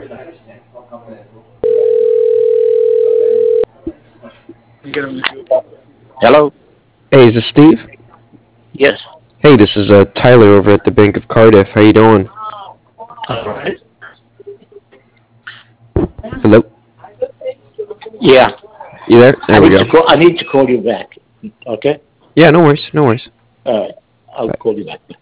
Hello? Hey, is this Steve? Yes. Hey, this is Tyler over at the Bank of Cardiff. How you doing? All right. Hello? Yeah. You there? I There we need go. to call. I need to call you back. Okay. Yeah, no worries, no worries. All right. I'll Bye. call you back.